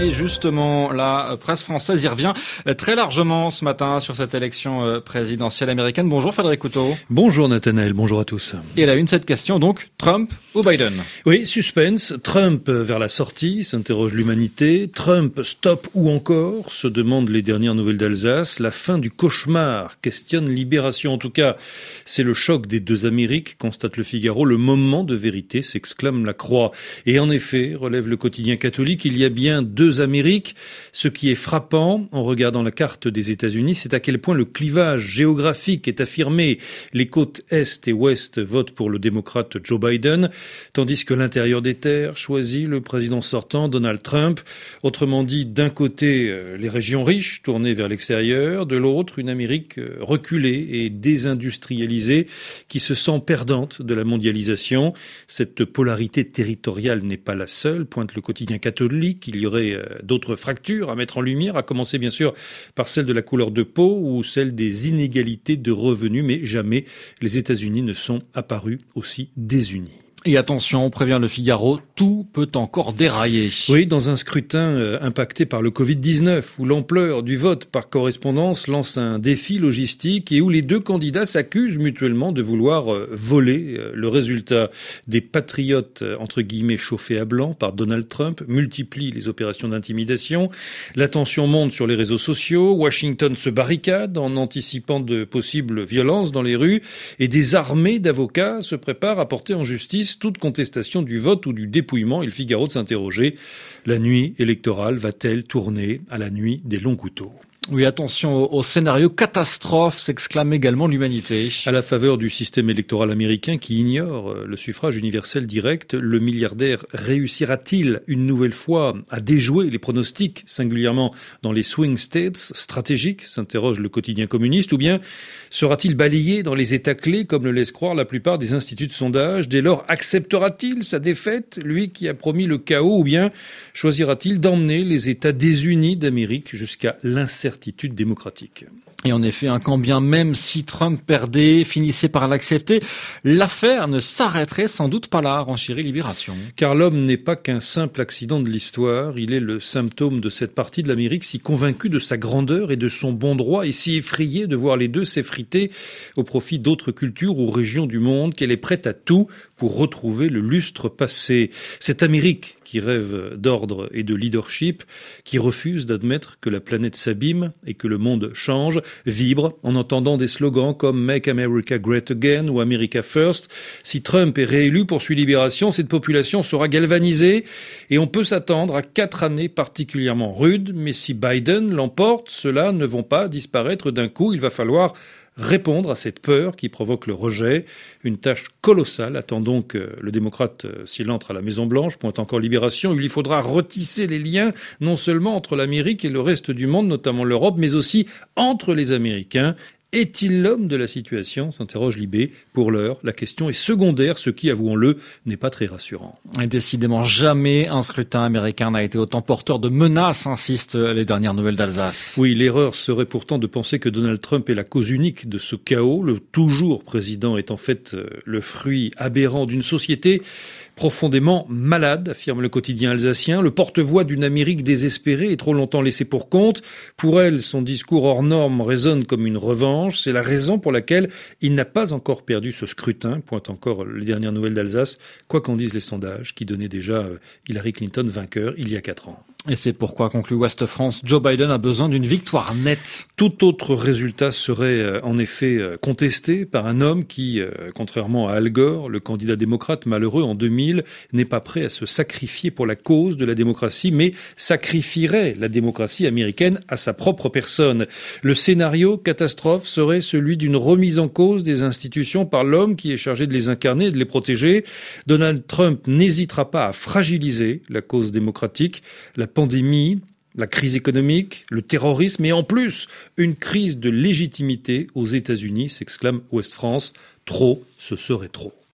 Et justement, la presse française y revient très largement ce matin sur cette élection présidentielle américaine. Bonjour Frédéric Couteau. Bonjour Nathanaël, bonjour à tous. Et à la une, cette question donc, Trump ou Biden? Oui, suspense. Trump vers la sortie, s'interroge l'humanité. Trump, stop ou encore, se demandent les dernières nouvelles d'Alsace. La fin du cauchemar questionne Libération. En tout cas, c'est le choc des deux Amériques, constate le Figaro. Le moment de vérité, s'exclame la Croix. Et en effet, relève le quotidien catholique, il y a bien deux Amériques. Ce qui est frappant, en regardant la carte des États-Unis, c'est à quel point le clivage géographique est affirmé. Les côtes Est et Ouest votent pour le démocrate Joe Biden, tandis que l'intérieur des terres choisit le président sortant, Donald Trump. Autrement dit, d'un côté, les régions riches tournées vers l'extérieur, de l'autre, une Amérique reculée et désindustrialisée qui se sent perdante de la mondialisation. Cette polarité territoriale n'est pas la seule, pointe le quotidien catholique. Il y aurait d'autres fractures à mettre en lumière, à commencer bien sûr par celle de la couleur de peau ou celle des inégalités de revenus, mais jamais les États-Unis ne sont apparus aussi désunis. Et attention, prévient le Figaro, tout peut encore dérailler. Oui, dans un scrutin impacté par le Covid-19, où l'ampleur du vote par correspondance lance un défi logistique et où les deux candidats s'accusent mutuellement de vouloir voler le résultat. Des patriotes, entre guillemets, chauffés à blanc par Donald Trump, multiplient les opérations d'intimidation. La tension monte sur les réseaux sociaux. Washington se barricade en anticipant de possibles violences dans les rues. Et des armées d'avocats se préparent à porter en justice toute contestation du vote ou du dépouillement. Et le Figaro de s'interroger, la nuit électorale va-t-elle tourner à la nuit des longs couteaux ? Oui, attention au scénario catastrophe, s'exclame également l'humanité. À la faveur du système électoral américain qui ignore le suffrage universel direct, le milliardaire réussira-t-il une nouvelle fois à déjouer les pronostics, singulièrement dans les swing states stratégiques, s'interroge le quotidien communiste, ou bien sera-t-il balayé dans les États clés, comme le laissent croire la plupart des instituts de sondage? Dès lors, acceptera-t-il sa défaite, lui qui a promis le chaos, ou bien choisira-t-il d'emmener les États désunis d'Amérique jusqu'à l'incertitude démocratique? Et en effet, quand bien même si Trump perdait, finissait par l'accepter, l'affaire ne s'arrêterait sans doute pas là, renchérit Libération. Car l'homme n'est pas qu'un simple accident de l'histoire, il est le symptôme de cette partie de l'Amérique si convaincue de sa grandeur et de son bon droit et si effrayée de voir les deux s'effriter au profit d'autres cultures ou régions du monde qu'elle est prête à tout pour retrouver le lustre passé. Cette Amérique qui rêve d'ordre et de leadership, qui refuse d'admettre que la planète s'abîme et que le monde change, vibre en entendant des slogans comme « Make America Great Again » ou « America First ». Si Trump est réélu, poursuit Libération, cette population sera galvanisée et on peut s'attendre à 4 années particulièrement rudes. Mais si Biden l'emporte, ceux-là ne vont pas disparaître d'un coup. Il va falloir répondre à cette peur qui provoque le rejet. Une tâche colossale attend donc le démocrate s'il entre à la Maison-Blanche, pointe encore Libération. Il lui faudra retisser les liens non seulement entre l'Amérique et le reste du monde, notamment l'Europe, mais aussi entre les Américains. Est-il l'homme de la situation ? S'interroge Libé. Pour l'heure, la question est secondaire, ce qui, avouons-le, n'est pas très rassurant. Et décidément, jamais un scrutin américain n'a été autant porteur de menaces, insistent les dernières nouvelles d'Alsace. Oui, l'erreur serait pourtant de penser que Donald Trump est la cause unique de ce chaos. Le toujours président est en fait le fruit aberrant d'une société profondément malade, affirme le quotidien alsacien, le porte-voix d'une Amérique désespérée et trop longtemps laissée pour compte. Pour elle, son discours hors norme résonne comme une revanche. C'est la raison pour laquelle il n'a pas encore perdu ce scrutin, pointe encore les dernières nouvelles d'Alsace, quoi qu'en disent les sondages, qui donnaient déjà Hillary Clinton vainqueur il y a 4 ans. Et c'est pourquoi, conclut Ouest France, Joe Biden a besoin d'une victoire nette. Tout autre résultat serait en effet contesté par un homme qui, contrairement à Al Gore, le candidat démocrate malheureux en 2000, n'est pas prêt à se sacrifier pour la cause de la démocratie, mais sacrifierait la démocratie américaine à sa propre personne. Le scénario catastrophe serait celui d'une remise en cause des institutions par l'homme qui est chargé de les incarner et de les protéger. Donald Trump n'hésitera pas à fragiliser la cause démocratique. La pandémie, la crise économique, le terrorisme et en plus une crise de légitimité aux États-Unis, s'exclame Ouest France. Trop, ce serait trop.